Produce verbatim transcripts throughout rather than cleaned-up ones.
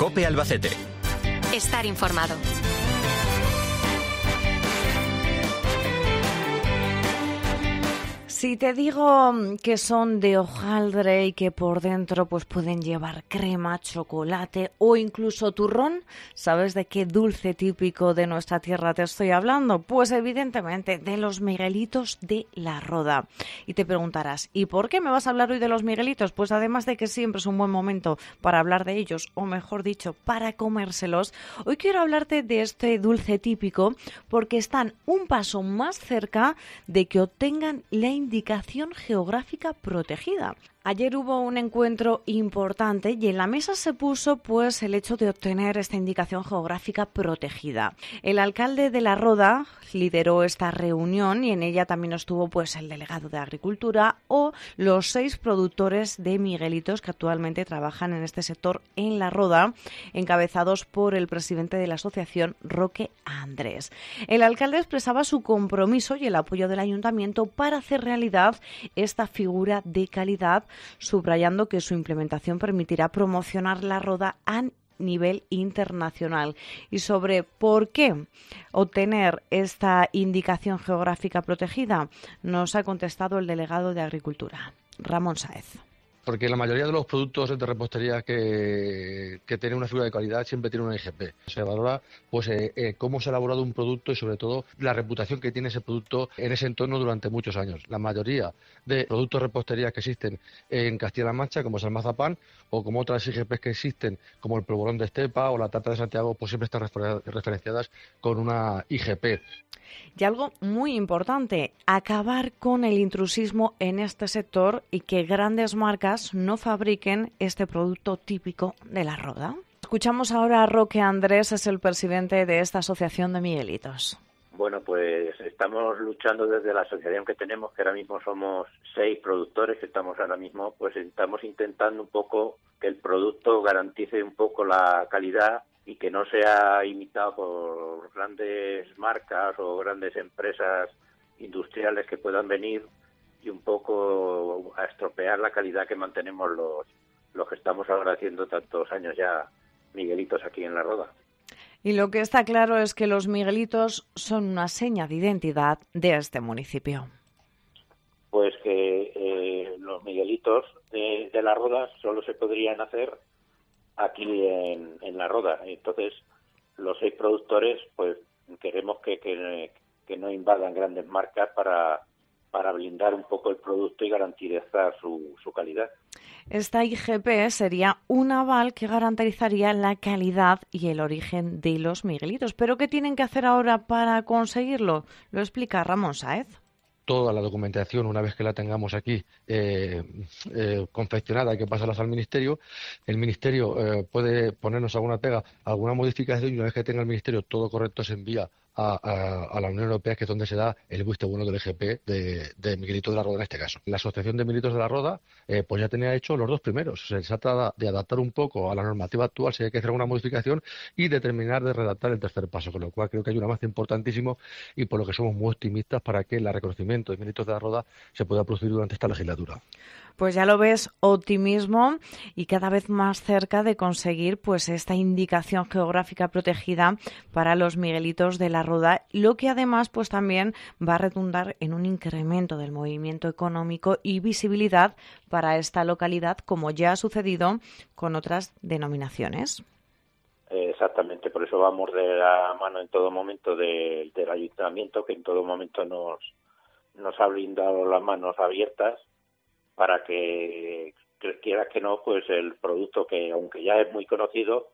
COPE Albacete. Estar informado. Si te digo que son de hojaldre y que por dentro pues pueden llevar crema, chocolate o incluso turrón, ¿sabes de qué dulce típico de nuestra tierra te estoy hablando? Pues evidentemente de los Miguelitos de la Roda. Y te preguntarás, ¿y por qué me vas a hablar hoy de los Miguelitos? Pues además de que siempre es un buen momento para hablar de ellos, o mejor dicho, para comérselos, hoy quiero hablarte de este dulce típico porque están un paso más cerca de que obtengan la indicación Indicación geográfica protegida. Ayer hubo un encuentro importante y en la mesa se puso pues el hecho de obtener esta indicación geográfica protegida. El alcalde de La Roda lideró esta reunión y en ella también estuvo pues el delegado de Agricultura o los seis productores de Miguelitos que actualmente trabajan en este sector en La Roda, encabezados por el presidente de la asociación, Roque Andrés. El alcalde expresaba su compromiso y el apoyo del ayuntamiento para hacer realidad esta figura de calidad, subrayando que su implementación permitirá promocionar la roda a nivel internacional. Y sobre por qué obtener esta indicación geográfica protegida, nos ha contestado el delegado de Agricultura, Ramón Sáez. Porque la mayoría de los productos de repostería que, que tienen una figura de calidad siempre tienen una I G P. Se valora pues eh, eh, cómo se ha elaborado un producto y sobre todo la reputación que tiene ese producto en ese entorno durante muchos años. La mayoría de productos de repostería que existen en Castilla-La Mancha, como es el mazapán, o como otras I G P que existen, como el polvorón de Estepa o la tarta de Santiago, pues siempre están refer- referenciadas con una I G P. Y algo muy importante, acabar con el intrusismo en este sector y que grandes marcas no fabriquen este producto típico de La Roda. Escuchamos ahora a Roque Andrés, es el presidente de esta asociación de Miguelitos. Bueno, pues estamos luchando desde la asociación que tenemos, que ahora mismo somos seis productores, que estamos ahora mismo, pues estamos intentando un poco que el producto garantice un poco la calidad y que no sea imitado por grandes marcas o grandes empresas industriales que puedan venir y un poco a estropear la calidad que mantenemos los, los que estamos ahora haciendo tantos años ya Miguelitos aquí en La Roda. Y lo que está claro es que los Miguelitos son una seña de identidad de este municipio. Pues que eh, los Miguelitos de, de La Roda solo se podrían hacer aquí en, en La Roda. Entonces, los seis productores, pues queremos que, que, que no invadan grandes marcas para, para blindar un poco el producto y garantizar su, su calidad. Esta I G P sería un aval que garantizaría la calidad y el origen de los Miguelitos. ¿Pero qué tienen que hacer ahora para conseguirlo? Lo explica Ramón Sáez. Toda la documentación, una vez que la tengamos aquí eh, eh, confeccionada, hay que pasarlas al Ministerio. El Ministerio eh, puede ponernos alguna pega, alguna modificación y una vez que tenga el Ministerio todo correcto se envía a, a, a la Unión Europea, que es donde se da el visto bueno del I G P de, de Miguelitos de la Roda en este caso. La Asociación de Miguelitos de la Roda eh, pues ya tenía hecho los dos primeros. Se trata de adaptar un poco a la normativa actual si hay que hacer alguna modificación y de terminar de redactar el tercer paso, con lo cual creo que hay un avance importantísimo y por lo que somos muy optimistas para que el reconocimiento de Miguelitos de la Roda se pueda producir durante esta legislatura. Pues ya lo ves, optimismo y cada vez más cerca de conseguir pues esta indicación geográfica protegida para los Miguelitos de la Roda, lo que además pues también va a redundar en un incremento del movimiento económico y visibilidad para esta localidad, como ya ha sucedido con otras denominaciones. Exactamente, por eso vamos de la mano en todo momento de, del ayuntamiento, que en todo momento nos, nos ha brindado las manos abiertas para que, que quieras que no, pues el producto que, aunque ya es muy conocido,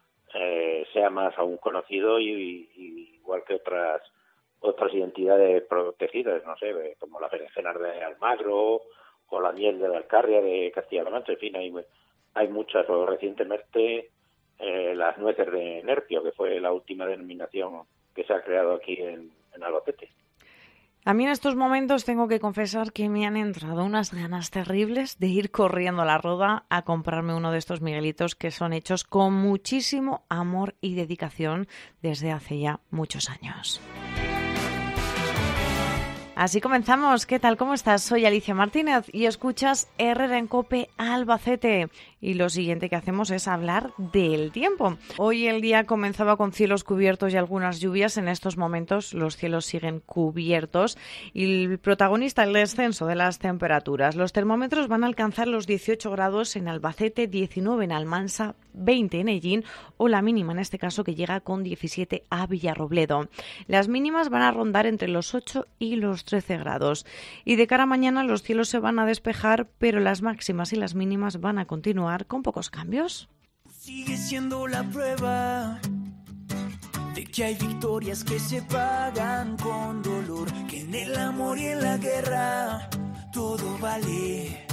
eh, sea más aún conocido y, y igual que otras otras identidades protegidas, no sé, como las berenjenas de Almagro o la miel de la Alcarria de Castilla-La Mancha, en fin, hay, hay muchas, o recientemente eh, las nueces de Nerpio, que fue la última denominación que se ha creado aquí en, en Albacete. A mí en estos momentos tengo que confesar que me han entrado unas ganas terribles de ir corriendo a La Roda a comprarme uno de estos Miguelitos que son hechos con muchísimo amor y dedicación desde hace ya muchos años. Así comenzamos. ¿Qué tal? ¿Cómo estás? Soy Alicia Martínez y escuchas Herrera en COPE Albacete. Y lo siguiente que hacemos es hablar del tiempo. Hoy el día comenzaba con cielos cubiertos y algunas lluvias. En estos momentos los cielos siguen cubiertos y el protagonista, el descenso de las temperaturas. Los termómetros van a alcanzar los dieciocho grados en Albacete, diecinueve en Almansa, veinte en Ellín o la mínima en este caso que llega con diecisiete a Villarrobledo. Las mínimas van a rondar entre los ocho y los trece grados. Y de cara a mañana los cielos se van a despejar, pero las máximas y las mínimas van a continuar con pocos cambios. Sigue siendo la prueba de que hay victorias que se pagan con dolor, que en el amor y en la guerra todo vale.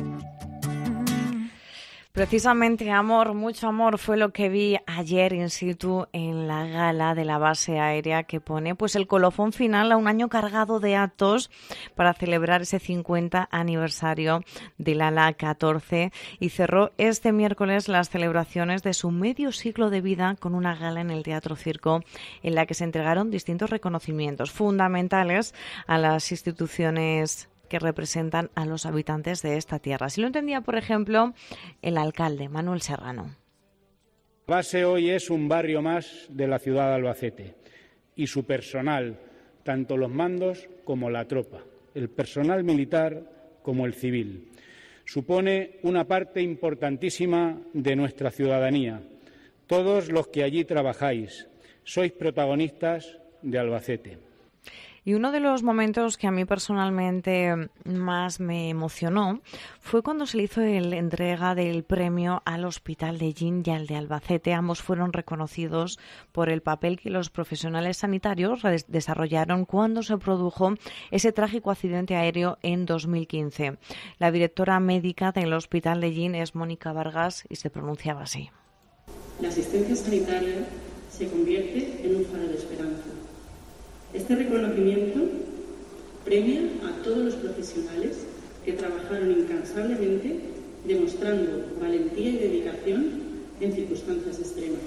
Precisamente amor, mucho amor fue lo que vi ayer in situ en la gala de la base aérea que pone pues el colofón final a un año cargado de actos para celebrar ese cincuenta aniversario del ala catorce y cerró este miércoles las celebraciones de su medio siglo de vida con una gala en el Teatro Circo en la que se entregaron distintos reconocimientos fundamentales a las instituciones que representan a los habitantes de esta tierra. Así lo entendía, por ejemplo, el alcalde, Manuel Serrano. La base hoy es un barrio más de la ciudad de Albacete y su personal, tanto los mandos como la tropa, el personal militar como el civil. Supone una parte importantísima de nuestra ciudadanía. Todos los que allí trabajáis sois protagonistas de Albacete. Y uno de los momentos que a mí personalmente más me emocionó fue cuando se le hizo la entrega del premio al Hospital de Ellín y al de Albacete. Ambos fueron reconocidos por el papel que los profesionales sanitarios desarrollaron cuando se produjo ese trágico accidente aéreo en dos mil quince. La directora médica del Hospital de Ellín es Mónica Vargas y se pronunciaba así. La asistencia sanitaria se convierte en un faro de esperanza. Este reconocimiento premia a todos los profesionales que trabajaron incansablemente demostrando valentía y dedicación en circunstancias extremas.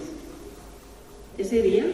Ese día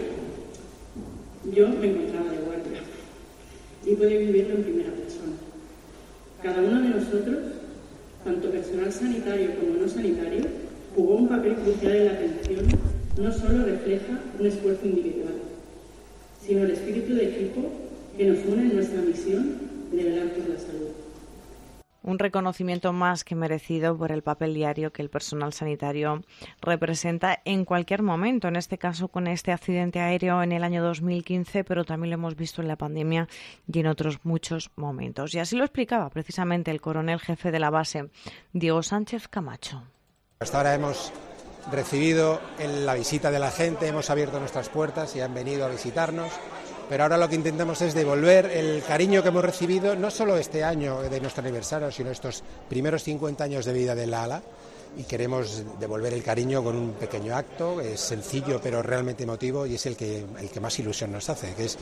yo me encontraba de guardia y pude vivirlo en primera persona. Cada uno de nosotros, tanto personal sanitario como no sanitario, jugó un papel crucial en la atención. No solo refleja un esfuerzo individual, sino el espíritu de equipo que nos une en nuestra misión de velar por la salud. Un reconocimiento más que merecido por el papel diario que el personal sanitario representa en cualquier momento, en este caso con este accidente aéreo en el año dos mil quince, pero también lo hemos visto en la pandemia y en otros muchos momentos. Y así lo explicaba precisamente el coronel jefe de la base, Diego Sánchez Camacho. Hasta ahora hemos recibido la visita de la gente, hemos abierto nuestras puertas y han venido a visitarnos, pero ahora lo que intentamos es devolver el cariño que hemos recibido, no solo este año de nuestro aniversario, sino estos primeros cincuenta años de vida del ala, y queremos devolver el cariño con un pequeño acto, es sencillo pero realmente emotivo y es el que, el que más ilusión nos hace, que es...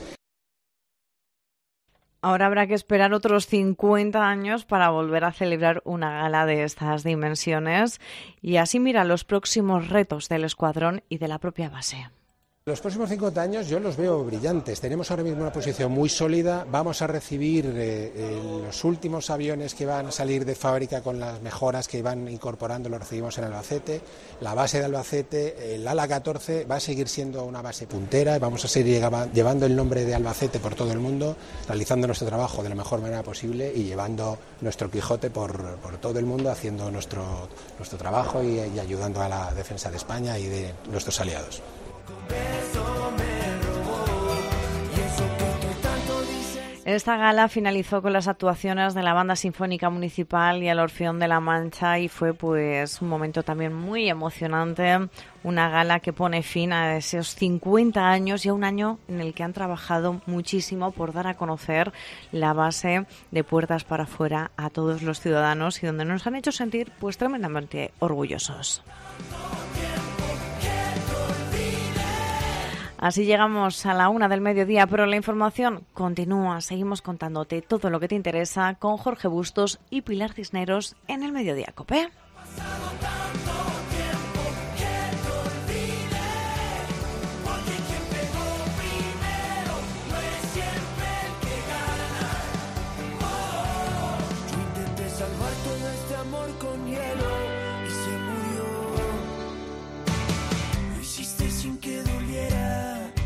Ahora habrá que esperar otros cincuenta años para volver a celebrar una gala de estas dimensiones y así mira los próximos retos del escuadrón y de la propia base. Los próximos cincuenta años yo los veo brillantes. Tenemos ahora mismo una posición muy sólida. Vamos a recibir eh, eh, los últimos aviones que van a salir de fábrica con las mejoras que van incorporando, los recibimos en Albacete. La base de Albacete, el ala catorce, va a seguir siendo una base puntera. Vamos a seguir llevando el nombre de Albacete por todo el mundo, realizando nuestro trabajo de la mejor manera posible y llevando nuestro Quijote por, por todo el mundo, haciendo nuestro, nuestro trabajo y, y ayudando a la defensa de España y de nuestros aliados. Esta gala finalizó con las actuaciones de la Banda Sinfónica Municipal y el Orfeón de la Mancha y fue pues un momento también muy emocionante, una gala que pone fin a esos cincuenta años y a un año en el que han trabajado muchísimo por dar a conocer la base de Puertas para Afuera a todos los ciudadanos y donde nos han hecho sentir pues tremendamente orgullosos. Así llegamos a la una del mediodía, pero la información continúa. Seguimos contándote todo lo que te interesa con Jorge Bustos y Pilar Cisneros en el Mediodía COPE.